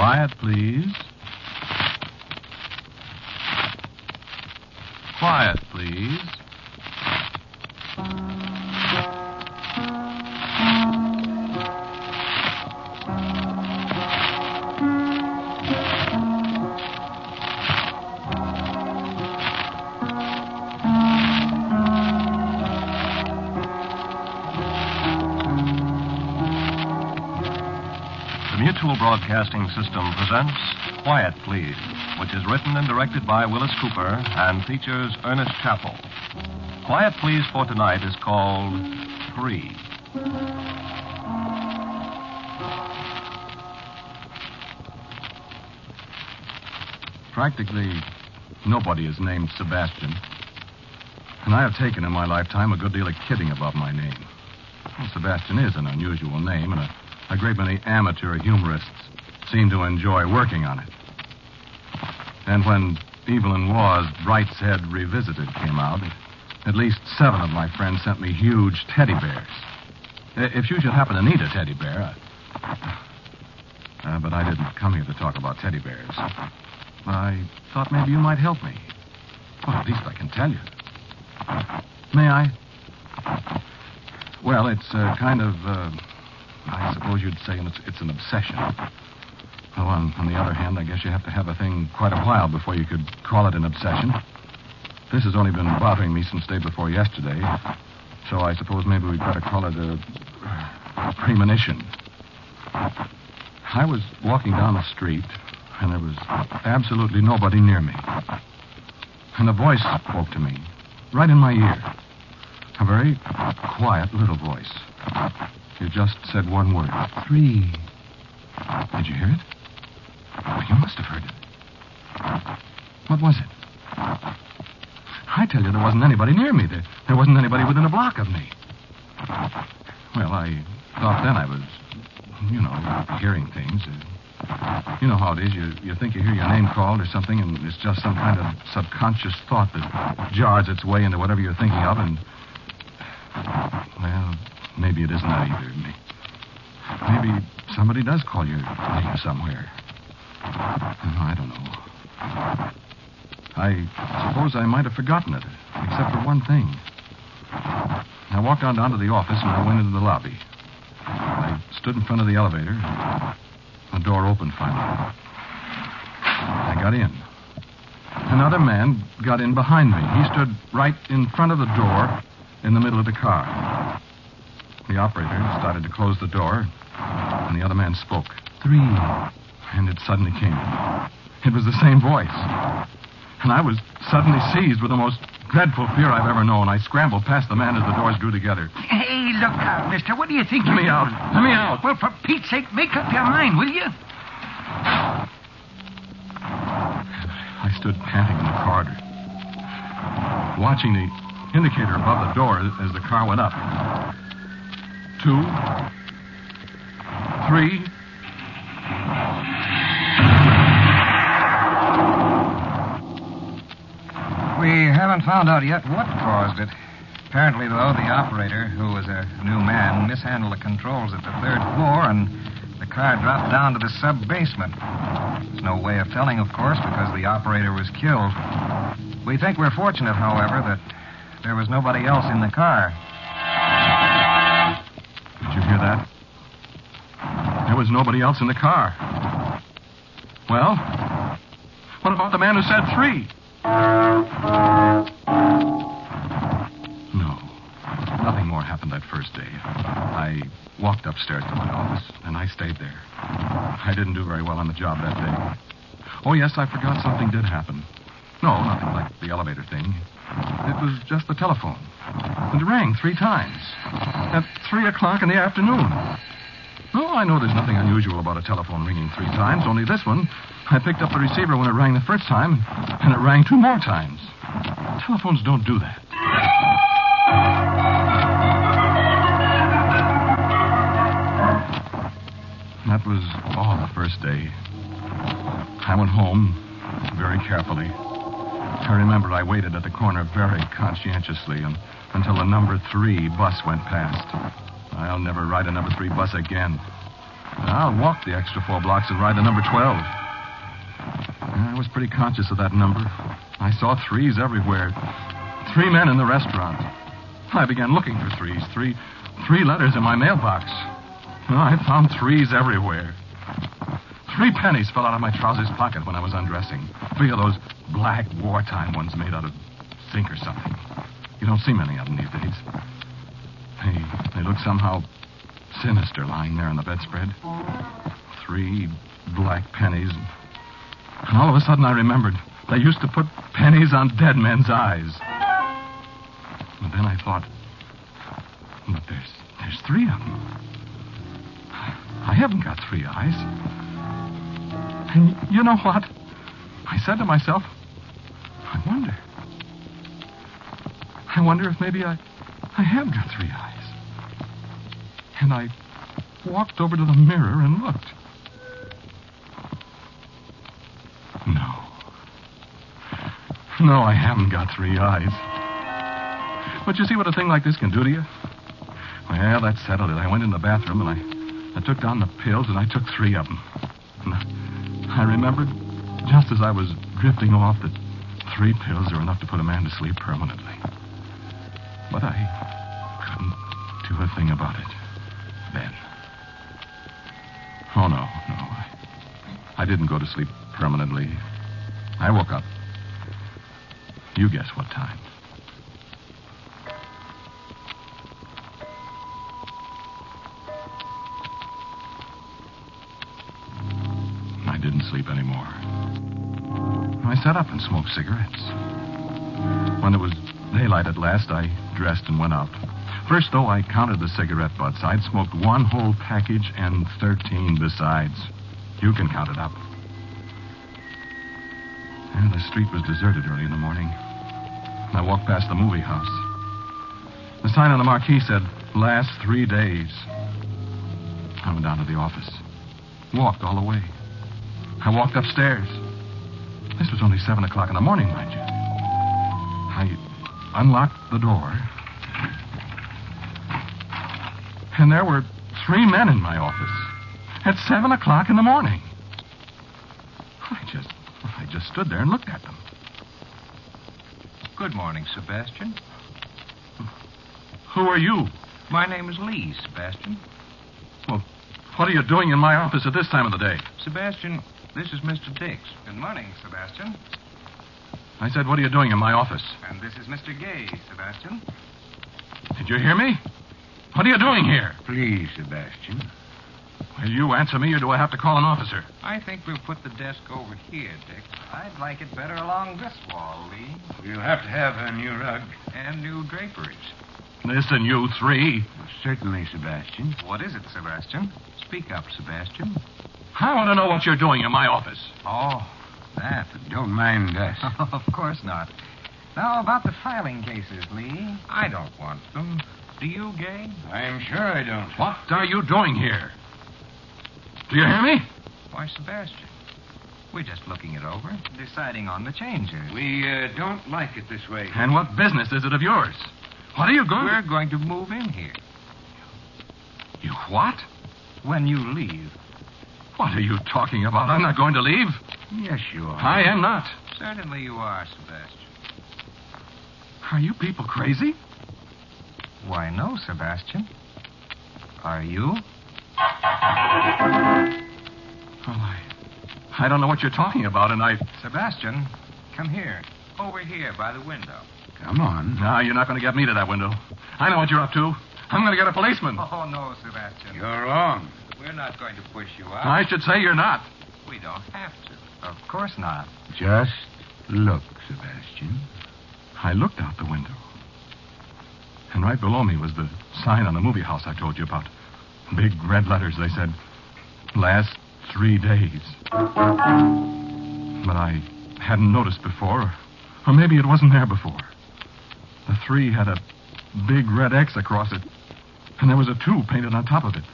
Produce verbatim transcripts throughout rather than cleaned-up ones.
Quiet, please. Quiet, please. Mutual Broadcasting System presents Quiet, Please, which is written and directed by Willis Cooper and features Ernest Chappell. Quiet, Please for tonight is called Three. Practically nobody is named Sebastian. And I have taken in my lifetime a good deal of kidding about my name. Well, Sebastian is an unusual name, and a A great many amateur humorists seem to enjoy working on it. And when Evelyn Waugh's Brideshead Revisited came out, at least seven of my friends sent me huge teddy bears. If you should happen to need a teddy bear... I... Uh, but I didn't come here to talk about teddy bears. I thought maybe you might help me. Well, at least I can tell you. May I? Well, it's a kind of... Uh, I suppose you'd say it's, it's an obsession. Well, on, on the other hand, I guess you have to have a thing quite a while before you could call it an obsession. This has only been bothering me since day before yesterday, so I suppose maybe we'd better call it a, a premonition. I was walking down the street, and there was absolutely nobody near me. And a voice spoke to me, right in my ear. A very quiet little voice. It just said one word. Three. Did you hear it? Well, you must have heard it. What was it? I tell you, there wasn't anybody near me. There, there wasn't anybody within a block of me. Well, I thought then I was, you know, hearing things. You know how it is. You, you think you hear your name called or something, and it's just some kind of subconscious thought that jars its way into whatever you're thinking of, and... Well... Maybe it isn't that either. Maybe somebody does call your name somewhere. I don't know. I suppose I might have forgotten it, except for one thing. I walked on down to the office and I went into the lobby. I stood in front of the elevator. The door opened finally. I got in. Another man got in behind me. He stood right in front of the door in the middle of the car. The operator started to close the door, and the other man spoke. Three. And it suddenly came. It was the same voice. And I was suddenly seized with the most dreadful fear I've ever known. I scrambled past the man as the doors drew together. Hey, look out, mister. What do you think Let you're me out. doing? Let me out. Well, for Pete's sake, make up your mind, will you? I stood panting in the corridor, watching the indicator above the door as the car went up. Two. Three. We haven't found out yet what caused it. Apparently, though, the operator, who was a new man, mishandled the controls at the third floor, and the car dropped down to the sub-basement. There's no way of telling, of course, because the operator was killed. We think we're fortunate, however, that there was nobody else in the car. Did you hear that? There was nobody else in the car. Well, what about the man who said three? No. Nothing more happened that first day. I walked upstairs to my office, and I stayed there. I didn't do very well on the job that day. Oh, yes, I forgot something did happen. No, nothing like the elevator thing. It was just the telephone. And it rang three times. At three o'clock in the afternoon. Oh, I know there's nothing unusual about a telephone ringing three times, only this one, I picked up the receiver when it rang the first time, and it rang two more times. Telephones don't do that. That was all the first day. I went home very carefully. I remember I waited at the corner very conscientiously and, until the number three bus went past. I'll never ride a number three bus again. I'll walk the extra four blocks and ride the number twelve. I was pretty conscious of that number. I saw threes everywhere. Three men in the restaurant. I began looking for threes. Three, three letters in my mailbox. Well, I found threes everywhere. Three pennies fell out of my trousers pocket when I was undressing. Three of those black wartime ones made out of zinc or something. You don't see many of them these days. They, they look somehow sinister lying there on the bedspread. Three black pennies. And all of a sudden I remembered they used to put pennies on dead men's eyes. And then I thought, but there's, there's three of them. I haven't got three eyes. And you know what? I said to myself, I wonder. I wonder if maybe I, I have got three eyes. And I walked over to the mirror and looked. No. No, I haven't got three eyes. But you see what a thing like this can do to you? Well, that settled it. I went in the bathroom and I, I took down the pills and I took three of them. And I remembered, just as I was drifting off, that three pills are enough to put a man to sleep permanently. But I couldn't do a thing about it then. Oh, no, no. I, I didn't go to sleep permanently. I woke up. You guess what time. I didn't sleep anymore. I sat up and smoked cigarettes. When it was daylight at last, I dressed and went out. First, though, I counted the cigarette butts. I'd smoked one whole package and thirteen besides. You can count it up. And the street was deserted early in the morning. I walked past the movie house. The sign on the marquee said, last three days. I went down to the office. Walked all the way. I walked upstairs. This was only seven o'clock in the morning, mind you. I unlocked the door. And there were three men in my office at seven o'clock in the morning. I just, I just stood there and looked at them. Good morning, Sebastian. Who are you? My name is Lee, Sebastian. Well, what are you doing in my office at this time of the day? Sebastian, this is Mister Dix. Good morning, Sebastian. I said, what are you doing in my office? And this is Mister Gay, Sebastian. Did you hear me? What are you doing here? Please, Sebastian. Will you answer me, or do I have to call an officer? I think we'll put the desk over here, Dix. I'd like it better along this wall, Lee. We'll have to have a new rug. And new draperies. Listen, you three. Certainly, Sebastian. What is it, Sebastian? Speak up, Sebastian. I want to know what you're doing in my office. Oh, that. Don't mind us. Of course not. Now, about the filing cases, Lee. I don't want them. Do you, Gay? I'm sure I don't. What are you doing here? Do you hear me? Why, Sebastian, we're just looking it over. Deciding on the changes. We uh, don't like it this way. And what business is it of yours? What are you going We're to... going to move in here. You what? When you leave. What are you talking about? I'm not going to leave. Yes, you are. I am not. Certainly you are, Sebastian. Are you people crazy? Why, no, Sebastian. Are you? Well, I... I don't know what you're talking about, and I... Sebastian, come here. Over here by the window. Come on. No, you're not going to get me to that window. I know what you're up to. I'm going to get a policeman. Oh, no, Sebastian. You're wrong. We're not going to push you out. I should say you're not. We don't have to. Of course not. Just look, Sebastian. I looked out the window. And right below me was the sign on the movie house I told you about. Big red letters. They said, last three days. But I hadn't noticed before, or maybe it wasn't there before. The three had a big red X across it, and there was a two painted on top of it.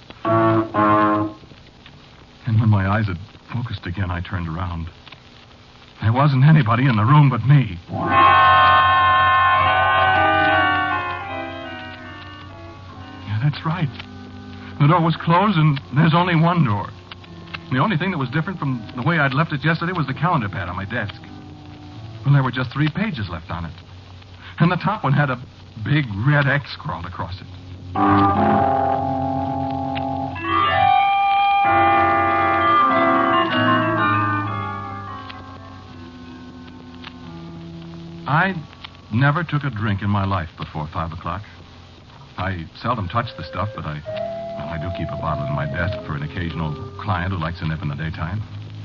And when my eyes had focused again, I turned around. There wasn't anybody in the room but me. Yeah, that's right. The door was closed, and there's only one door. The only thing that was different from the way I'd left it yesterday was the calendar pad on my desk. Well, there were just three pages left on it. And the top one had a big red X scrawled across it. I never took a drink in my life before five o'clock. I seldom touch the stuff, but I, well, I do keep a bottle in my desk for an occasional client who likes a nip in the daytime.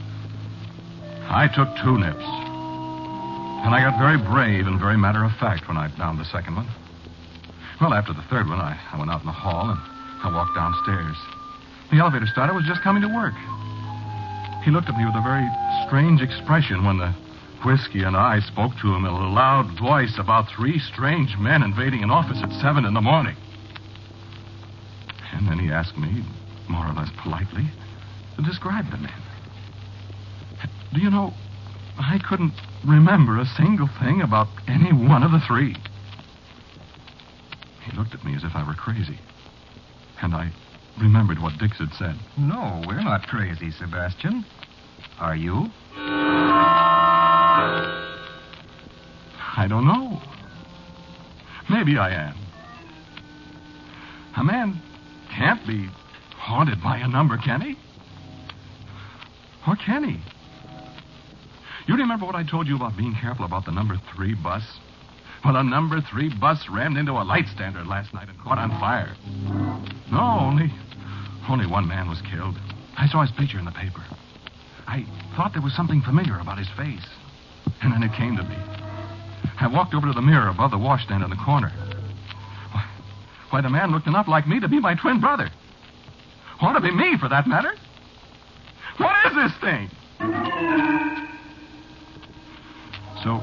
I took two nips. And I got very brave and very matter-of-fact when I downed the second one. Well, after the third one, I, I went out in the hall and I walked downstairs. The elevator starter was just coming to work. He looked at me with a very strange expression when the whiskey and I spoke to him in a loud voice about three strange men invading an office at seven in the morning. And then he asked me, more or less politely, to describe the men. Do you know, I couldn't remember a single thing about any one of the three. He looked at me as if I were crazy. And I remembered what Dix had said. No, we're not crazy, Sebastian. Are you? I don't know. Maybe I am. A man can't be haunted by a number, can he? Or can he? You remember what I told you about being careful about the number three bus? Well, a number three bus rammed into a light standard last night and caught on fire. No, only, only one man was killed. I saw his picture in the paper. I thought there was something familiar about his face. And then it came to me. I walked over to the mirror above the washstand in the corner. Why, why, the man looked enough like me to be my twin brother. Or to be me, for that matter. What is this thing? So,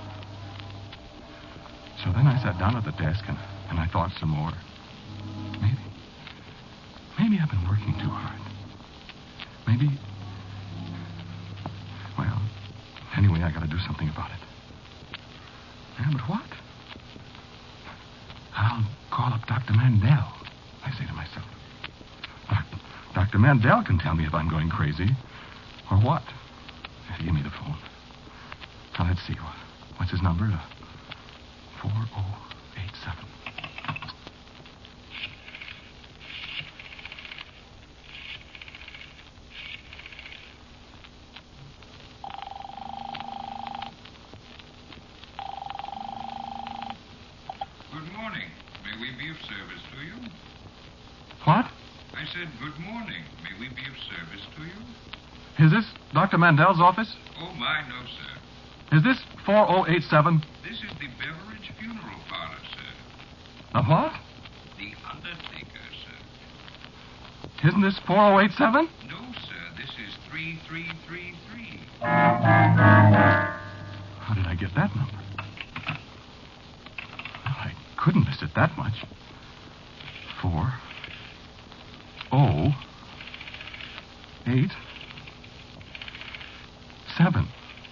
so then I sat down at the desk and, and I thought some more. Maybe, maybe I've been working too hard. Maybe, well, anyway, I got to do something about it. Yeah, but what? I'll call up Doctor Mandel, I say to myself. Doc, Doctor Mandel can tell me if I'm going crazy. Or what? Give me the phone. Now, let's see. What's his number? Uh, four oh eight seven. Good morning. May we be of service to you? What? I said good morning. May we be of service to you? Is this Doctor Mandel's office? Oh, my, no, sir. Is this four oh eight seven? This is the Beveridge Funeral Parlor, sir. The what? The undertaker, sir. Isn't this four oh eight seven? No, sir. This is three three three three. How did I get that number? Well, I couldn't miss it that much. Four. Oh. Eight. Seven.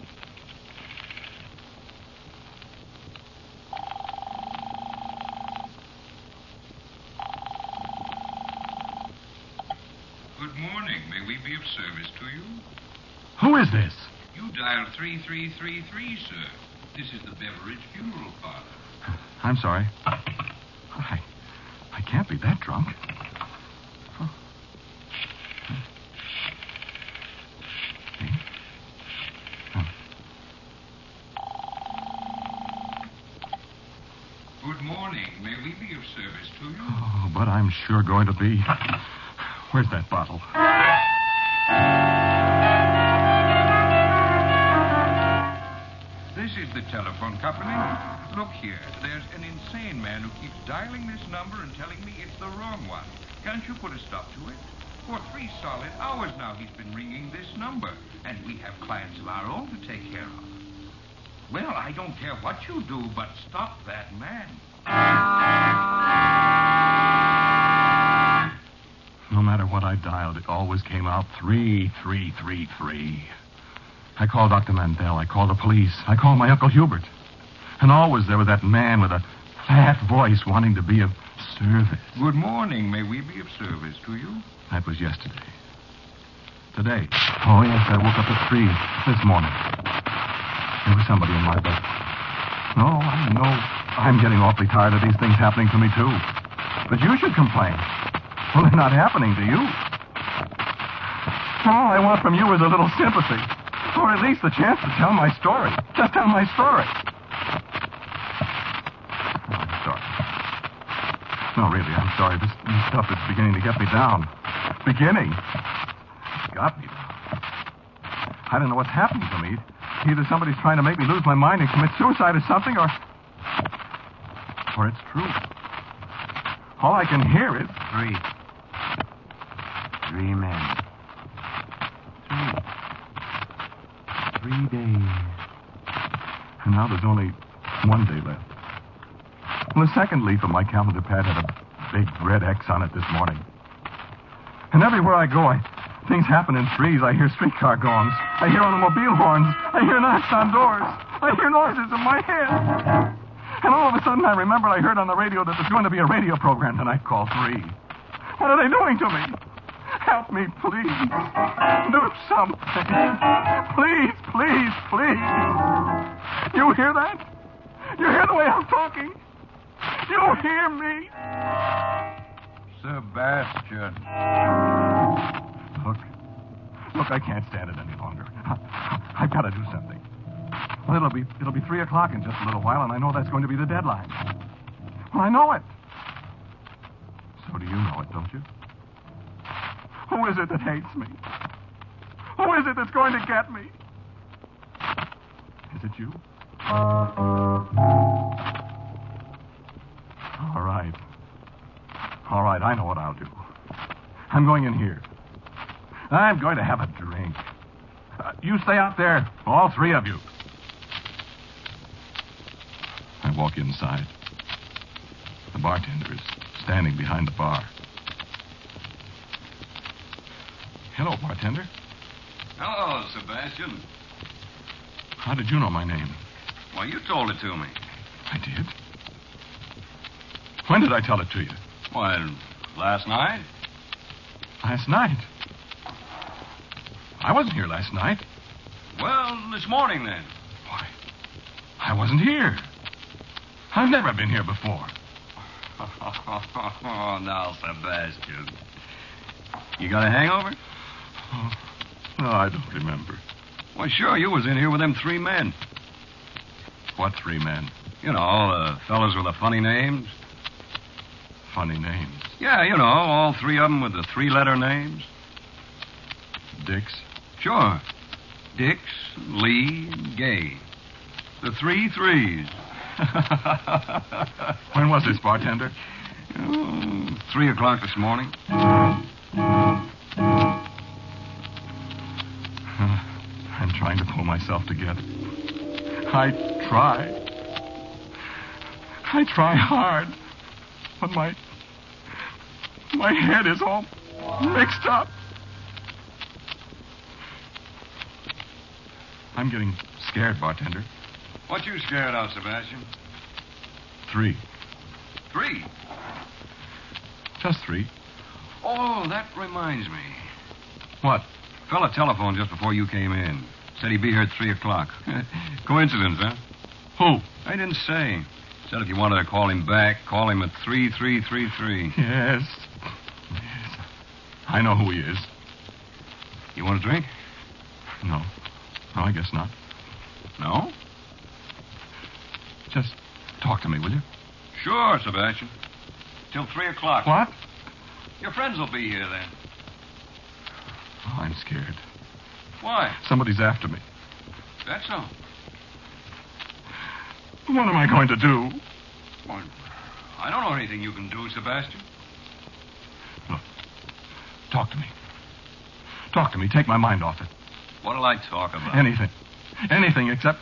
Good morning. May we be of service to you? Who is this? You dialed three three three three, sir. This is the Beveridge Funeral Parlor. I'm sorry. I, I can't be that drunk. Huh. Eight. Oh. Good morning. May we be of service to you? Oh, but I'm sure going to be. Where's that bottle? This is the telephone company. Look here. There's an insane man who keeps dialing this number and telling me it's the wrong one. Can't you put a stop to it? For three solid hours now he's been ringing this number, and we have clients of our own to take care of. Well, I don't care what you do, but stop that man. No matter what I dialed, it always came out three, three, three, three. I called Doctor Mandel. I called the police. I called my Uncle Hubert. And always there was that man with a fat voice wanting to be of Service? Good morning. May we be of service to you? That was yesterday. Today. Oh, yes, I woke up at three this morning. There was somebody in my bed. No, I know I'm getting awfully tired of these things happening to me, too. But you should complain. Well, they're not happening to you. All I want from you is a little sympathy. Or at least the chance to tell my story. Just tell my story. Oh, I'm sorry. No, really, I'm sorry. This, this stuff is beginning to get me down. Beginning? It's got me down. I don't know what's happening to me. Either somebody's trying to make me lose my mind and commit suicide or something, or... Or it's true. All I can hear is... Three. Three men. Three. Three days. And now there's only one day left. Well, the second leaf of my calendar pad had a big red X on it this morning. And everywhere I go, I... things happen in threes. I hear streetcar gongs. I hear automobile horns. I hear knocks on doors. I hear noises in my head. And all of a sudden I remembered I heard on the radio that there's going to be a radio program tonight called Three. What are they doing to me? Help me, please. Do something. Please, please, please. You hear that? You hear the way I'm talking? You hear me? Sebastian. Look. Look, I can't stand it any longer. I, I've got to do something. Well, it'll be it'll be three o'clock in just a little while, and I know that's going to be the deadline. Well, I know it. So do you know it, don't you? Who is it that hates me? Who is it that's going to get me? Is it you? All right. All right, I know what I'll do. I'm going in here. I'm going to have a drink. Uh, you stay out there, all three of you. I walk inside. The bartender is standing behind the bar. Hello, bartender. Hello, Sebastian. How did you know my name? Well, you told it to me. I did. When did I tell it to you? Well, last night? Last night. I wasn't here last night. Well, this morning, then. Why, I wasn't here. I've never been here before. Oh, now, Sebastian. You got a hangover? Oh, no, I don't remember. Well, sure, you was in here with them three men. What three men? You know, the fellas with the funny names. Funny names. Yeah, you know, all three of them with the three-letter names. Dix? Sure. Dix, Lee, and Gay. The three threes. When was this, bartender? Oh, three o'clock this morning. I'm trying to pull myself together. I try. I try hard. But my... my head is all mixed up. I'm getting scared, bartender. What you scared of, Sebastian? Three. Three? Just three. Oh, that reminds me. What? Fella telephoned just before you came in. Said he'd be here at three o'clock. Coincidence, huh? Who? I didn't say. Said if you wanted to call him back, call him at three three three three. Yes. Yes. I know who he is. You want a drink? No. No, I guess not. No? Just talk to me, will you? Sure, Sebastian. Till three o'clock. What? Your friends will be here then. Oh, I'm scared. Why? Somebody's after me. That's so. What am I going to do? Well, I don't know anything you can do, Sebastian. Look. Talk to me. Talk to me. Take my mind off it. What'll I talk about? Anything. Anything except...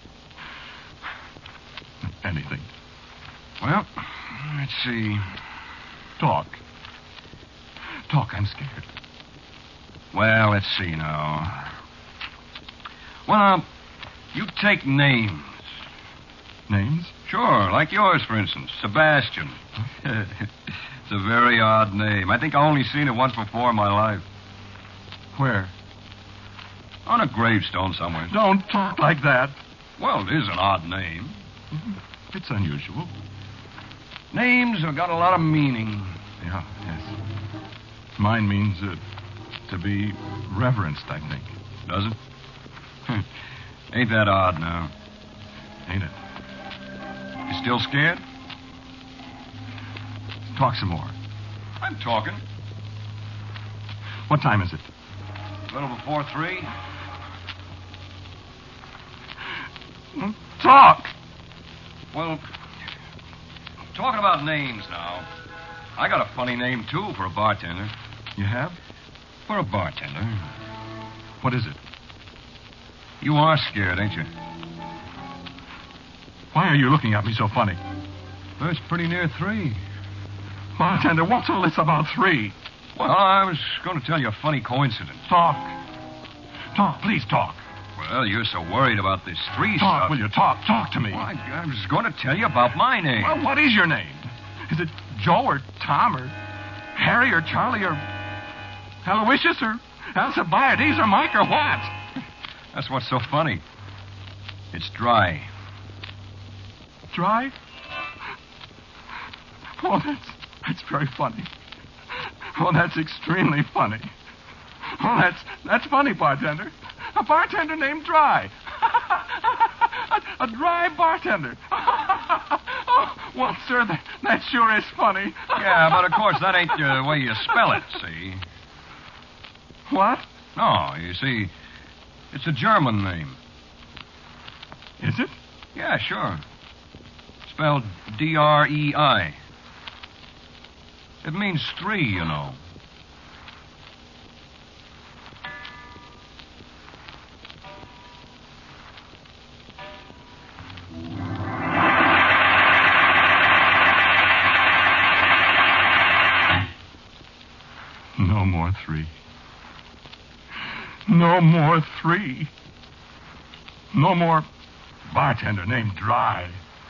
anything. Well, let's see. Talk. Talk, I'm scared. Well, let's see now. Well, you take names. Names? Sure, like yours, for instance. Sebastian. It's a very odd name. I think I only seen it once before in my life. Where? On a gravestone somewhere. Don't talk like that. Well, it is an odd name. It's unusual. Names have got a lot of meaning. Yeah, yes. Mine means uh, to be reverenced, I think. Does it? Ain't that odd now? Ain't it? You still scared? Talk some more. I'm talking. What time is it? A little before three. Talk! Well, talking about names now. I got a funny name, too, for a bartender. You have? For a bartender. What is it? You are scared, ain't you? Why are you looking at me so funny? Well, it's pretty near three. Bartender, what's all this about three? Well, I was going to tell you a funny coincidence. Talk. Talk, please talk. Well, you're so worried about this three Talk, stuff. will you? Talk. Talk to me. Well, I, I was going to tell you about my name. Well, what is your name? Is it Joe or Tom or Harry or Charlie or Aloysius or Alcibiades or Mike or what? That's what's so funny. It's Dry. Dry? Oh, that's, that's very funny. Oh, that's extremely funny. Oh, that's that's funny, bartender. A bartender named Dry. a, a dry bartender. Oh, well, sir, that, that sure is funny. Yeah, but of course that ain't the way you spell it, see? What? No, you see, it's a German name. Is it? Yeah, sure. Spelled D R E I. It means three, you know. No more three. No more three. No more bartender named Dry.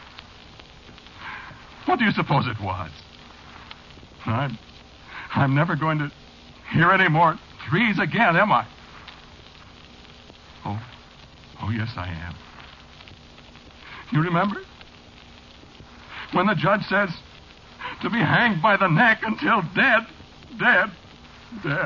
What do you suppose it was? I'm, I'm never going to hear any more threes again, am I? Oh, oh, yes, I am. You remember? When the judge says to be hanged by the neck until dead, dead, dead.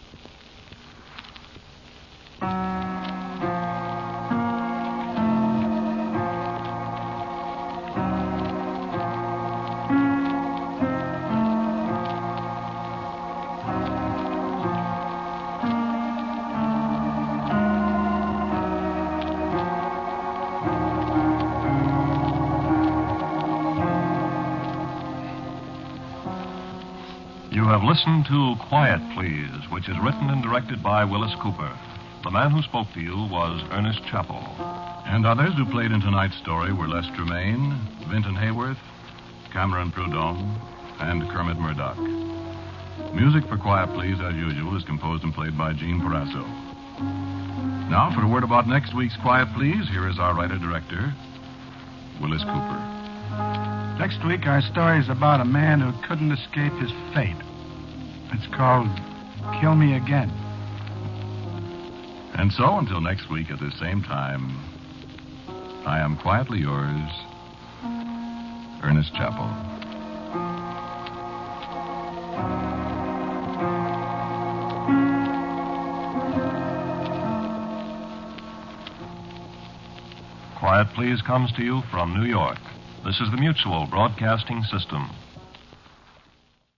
You have listened to Quiet Please, which is written and directed by Willis Cooper. The man who spoke to you was Ernest Chappell. And others who played in tonight's story were Les Tremaine, Vinton Hayworth, Cameron Prudhomme, and Kermit Murdoch. Music for Quiet Please, as usual, is composed and played by Gene Parasso. Now, for a word about next week's Quiet Please, here is our writer-director, Willis Cooper. Next week, our story is about a man who couldn't escape his fate. It's called Kill Me Again. And so, until next week at the same time, I am quietly yours, Ernest Chappell. Quiet Please comes to you from New York. This is the Mutual Broadcasting System.